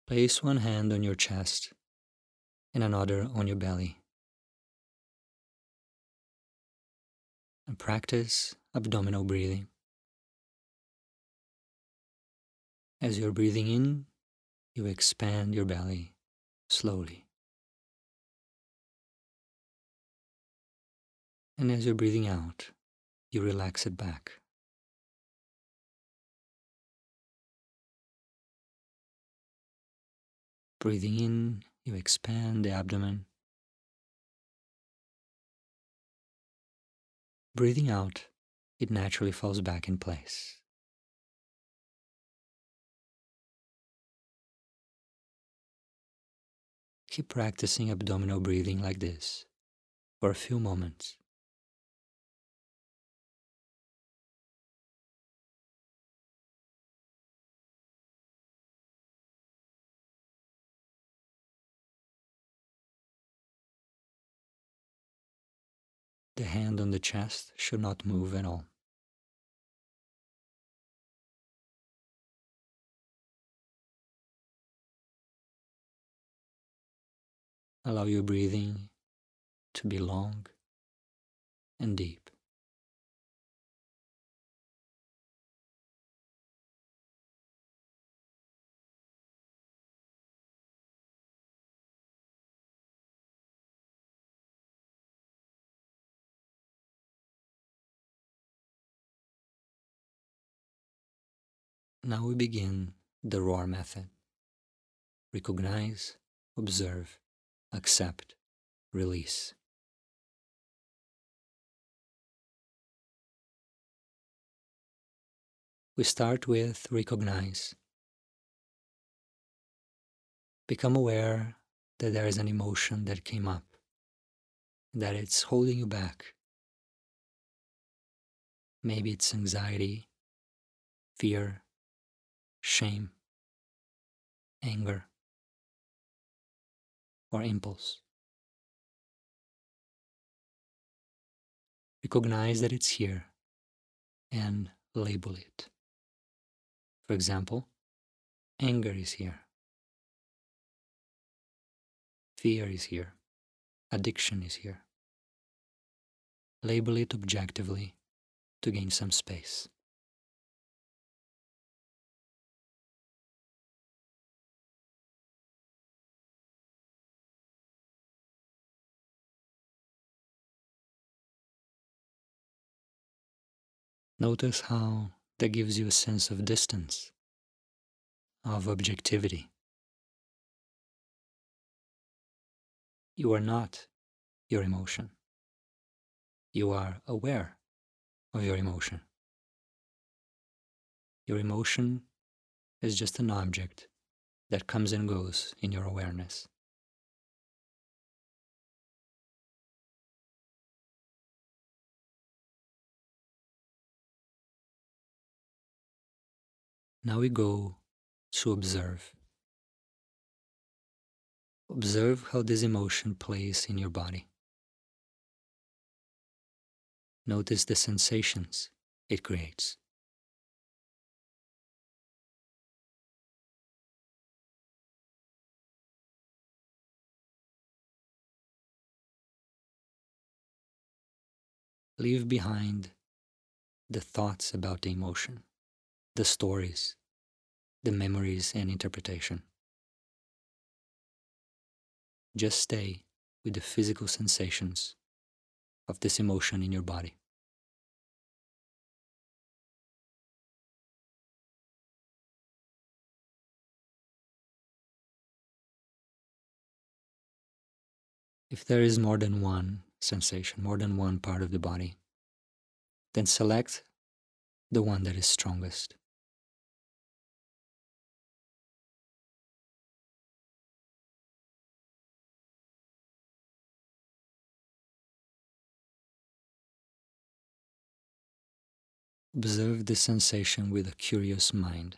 Place one hand on your chest and another on your belly, and practice abdominal breathing. As you're breathing in, you expand your belly slowly. And as you're breathing out, you relax it back. Breathing in, you expand the abdomen. Breathing out, it naturally falls back in place. Keep practicing abdominal breathing like this for a few moments. The hand on the chest should not move at all. Allow your breathing to be long and deep. Now we begin the ROAR method. Recognize, observe, accept, release. We start with recognize. Become aware that there is an emotion that came up, that it's holding you back. Maybe it's anxiety, fear, shame, anger, or impulse. Recognize that it's here and label it. For example, anger is here. Fear is here. Addiction is here. Label it objectively to gain some space. Notice how that gives you a sense of distance, of objectivity. You are not your emotion. You are aware of your emotion. Your emotion is just an object that comes and goes in your awareness. Now we go to observe. Observe how this emotion plays in your body. Notice the sensations it creates. Leave behind the thoughts about the emotion, the stories, the memories and interpretation. Just stay with the physical sensations of this emotion in your body. If there is more than one sensation, more than one part of the body, then select the one that is strongest. Observe the sensation with a curious mind,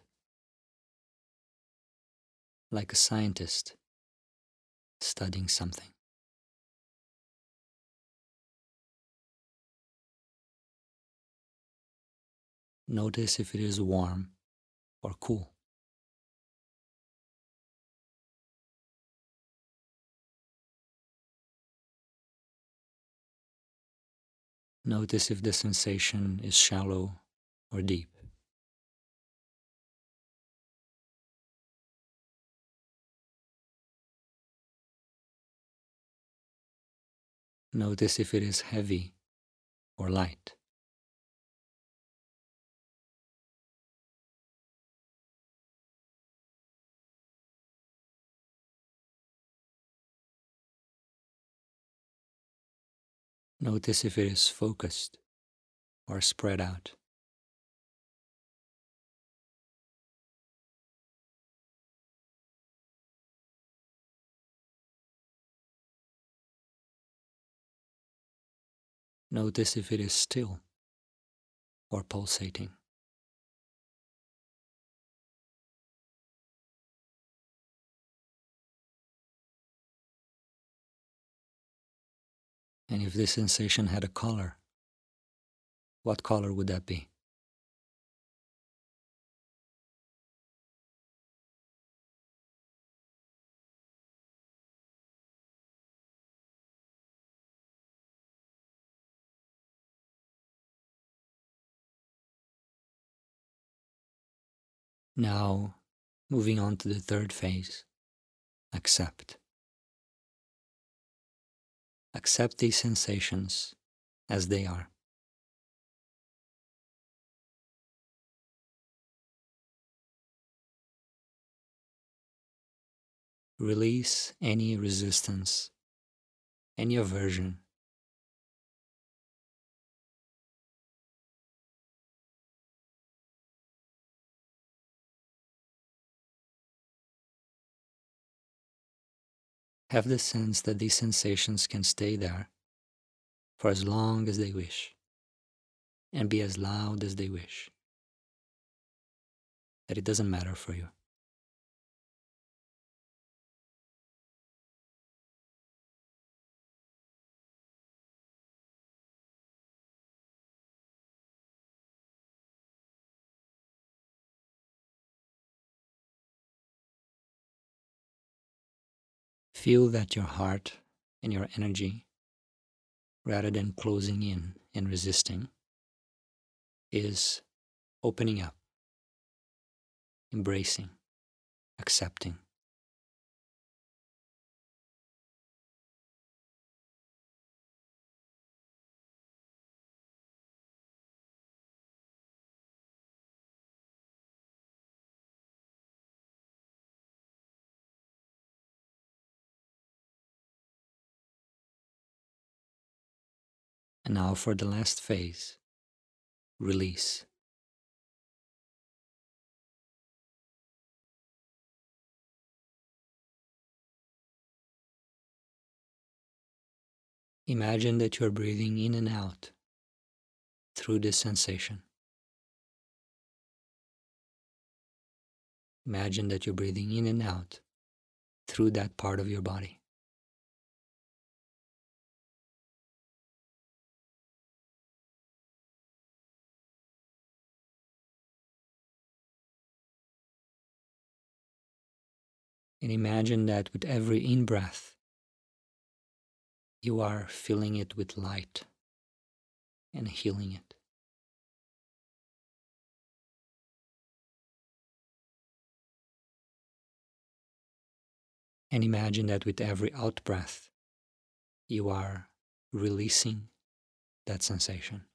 like a scientist studying something. Notice if it is warm or cool. Notice if the sensation is shallow or deep. Notice if it is heavy or light. Notice if it is focused or spread out. Notice if it is still or pulsating. And if this sensation had a color, what color would that be? Now, moving on to the third phase, accept. Accept these sensations as they are. Release any resistance, any aversion. Have the sense that these sensations can stay there for as long as they wish and be as loud as they wish. That it doesn't matter for you. Feel that your heart and your energy, rather than closing in and resisting, is opening up, embracing, accepting. And now for the last phase, release. Imagine that you are breathing in and out through this sensation. Imagine that you're breathing in and out through that part of your body. And imagine that with every in-breath, you are filling it with light and healing it. And imagine that with every out-breath, you are releasing that sensation.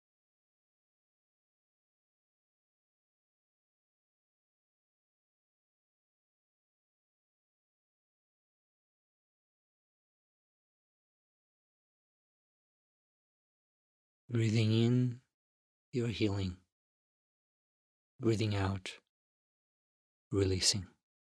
Breathing in, you're healing. Breathing out, releasing.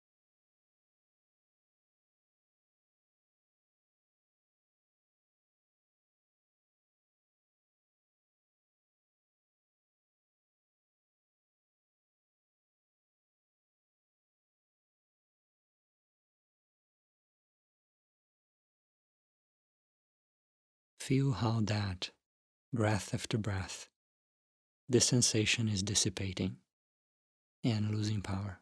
Feel how that, breath after breath, this sensation is dissipating and losing power.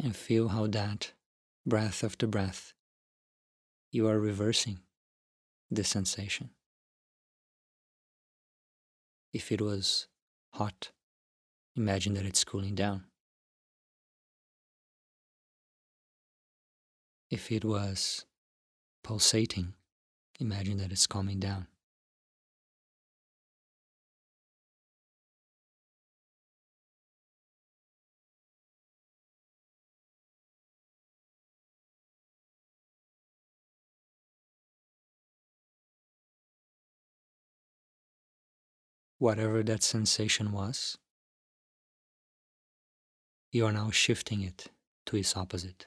And feel how that, breath after breath, you are reversing this sensation. If it was hot, imagine that it's cooling down. If it was pulsating, imagine that it's calming down. Whatever that sensation was, you are now shifting it to its opposite.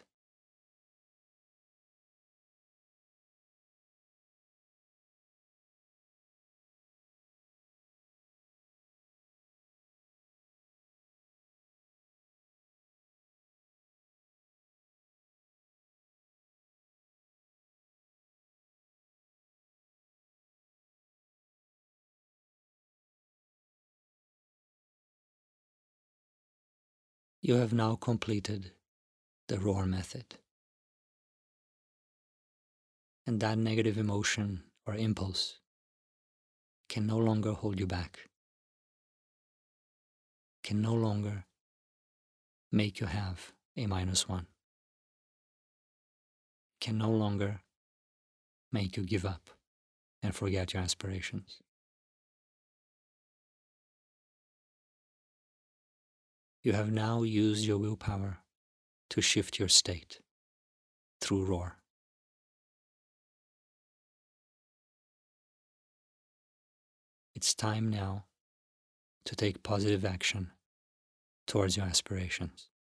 You have now completed the roar method. And that negative emotion or impulse can no longer hold you back, can no longer make you have a -1, can no longer make you give up and forget your aspirations. You have now used your willpower to shift your state through roar. It's time now to take positive action towards your aspirations.